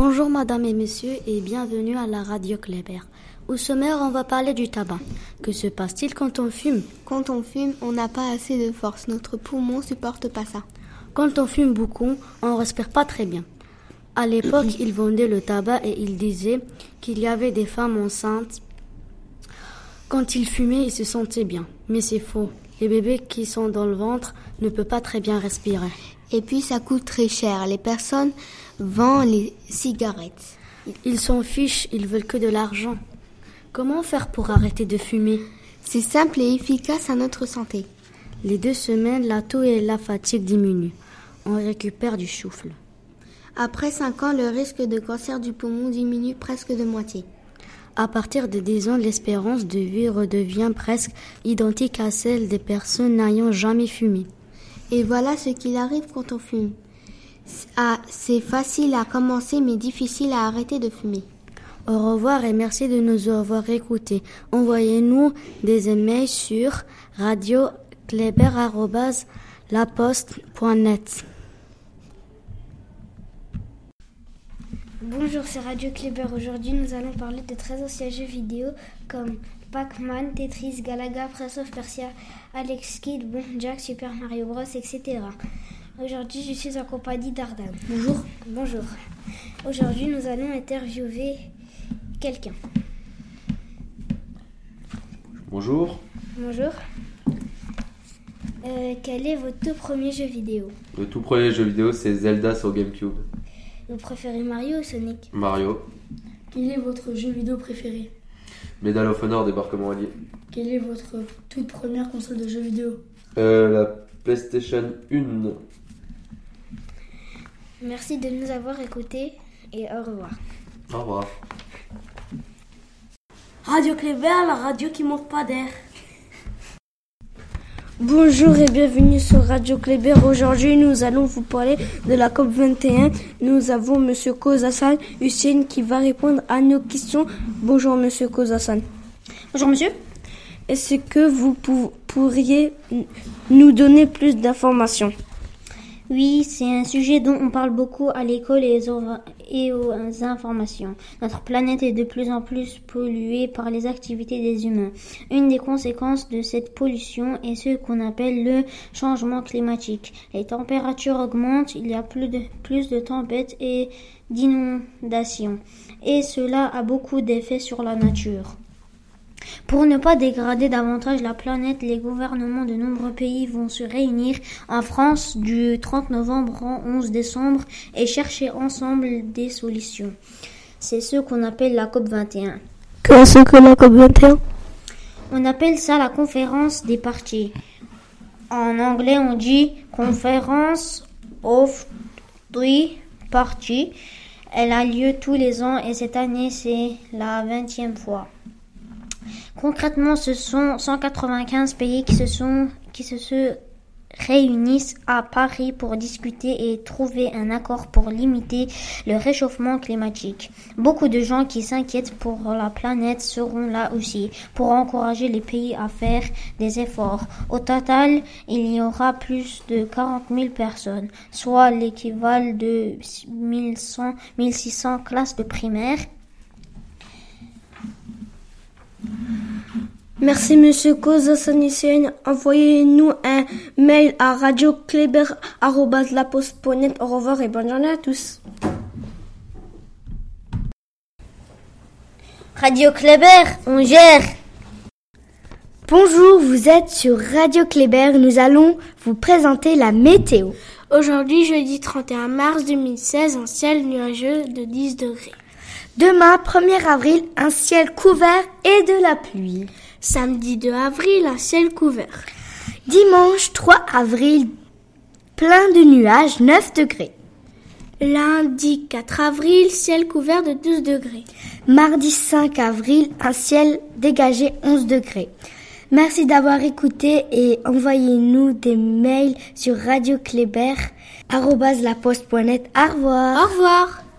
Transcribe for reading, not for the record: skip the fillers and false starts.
Bonjour madame et messieurs et bienvenue à la radio Kléber. Au sommaire, on va parler du tabac. Que se passe-t-il quand on fume ? Quand on fume, on n'a pas assez de force. Notre poumon ne supporte pas ça. Quand on fume beaucoup, on ne respire pas très bien. À l'époque, ils vendaient le tabac et ils disaient qu'il y avait des femmes enceintes. Quand ils fumaient, ils se sentaient bien. Mais c'est faux. Les bébés qui sont dans le ventre ne peuvent pas très bien respirer. Et puis ça coûte très cher. Les personnes vendent les cigarettes. Ils s'en fichent, ils veulent que de l'argent. Comment faire pour arrêter de fumer ? C'est simple et efficace à notre santé. Les 2 semaines, la toux et la fatigue diminuent. On récupère du souffle. Après 5 ans, le risque de cancer du poumon diminue presque de moitié. À partir de 10 ans, l'espérance de vie redevient presque identique à celle des personnes n'ayant jamais fumé. Et voilà ce qu'il arrive quand on fume. C'est facile à commencer mais difficile à arrêter de fumer. Au revoir et merci de nous avoir écoutés. Envoyez-nous des emails sur radiokleber@laposte.net. Bonjour, c'est Radio Kléber. Aujourd'hui, nous allons parler de très anciens jeux vidéo comme Pac-Man, Tetris, Galaga, Prince of Persia, Alex Kidd, Bon Jack, Super Mario Bros, etc. Aujourd'hui, je suis en compagnie d'Ardan. Bonjour. Bonjour. Aujourd'hui, nous allons interviewer quelqu'un. Bonjour. Bonjour. Quel est votre tout premier jeu vidéo ? Le tout premier jeu vidéo, c'est Zelda sur GameCube. Vous préférez Mario ou Sonic ? Mario. Quel est votre jeu vidéo préféré ? Medal of Honor, débarquement allié. Quelle est votre toute première console de jeux vidéo ? La PlayStation 1. Merci de nous avoir écoutés et au revoir. Au revoir. Radio Kléber, la radio qui manque pas d'air. Bonjour et bienvenue sur Radio Kléber. Aujourd'hui, nous allons vous parler de la COP21. Nous avons Monsieur Kozassan Hussein qui va répondre à nos questions. Bonjour Monsieur Kozassan. Bonjour monsieur. Est-ce que vous pourriez nous donner plus d'informations ? Oui, c'est un sujet dont on parle beaucoup à l'école et aux informations. Notre planète est de plus en plus polluée par les activités des humains. Une des conséquences de cette pollution est ce qu'on appelle le changement climatique. Les températures augmentent, il y a plus de tempêtes et d'inondations. Et cela a beaucoup d'effets sur la nature. Pour ne pas dégrader davantage la planète, les gouvernements de nombreux pays vont se réunir en France du 30 novembre au 11 décembre et chercher ensemble des solutions. C'est ce qu'on appelle la COP21. Qu'est-ce que la COP21 ? On appelle ça la conférence des parties. En anglais, on dit Conference of the Parties. Elle a lieu tous les ans et cette année, c'est la 20e fois. Concrètement, ce sont 195 pays qui se réunissent à Paris pour discuter et trouver un accord pour limiter le réchauffement climatique. Beaucoup de gens qui s'inquiètent pour la planète seront là aussi pour encourager les pays à faire des efforts. Au total, il y aura plus de 40 000 personnes, soit l'équivalent de 1600 classes de primaire. Merci Monsieur Kozassan Hussein. Envoyez-nous un mail à radiokleber@laposte.net. Au revoir et bonne journée à tous. Radio Kléber, on gère. Bonjour, vous êtes sur Radio Kléber. Nous allons vous présenter la météo. Aujourd'hui, jeudi 31 mars 2016, un ciel nuageux de 10 degrés. Demain, 1er avril, un ciel couvert et de la pluie. Samedi 2 avril, un ciel couvert. Dimanche 3 avril, plein de nuages, 9 degrés. Lundi 4 avril, ciel couvert de 12 degrés. Mardi 5 avril, un ciel dégagé, 11 degrés. Merci d'avoir écouté et envoyez-nous des mails sur radiokleber@laposte.net. Au revoir. Au revoir.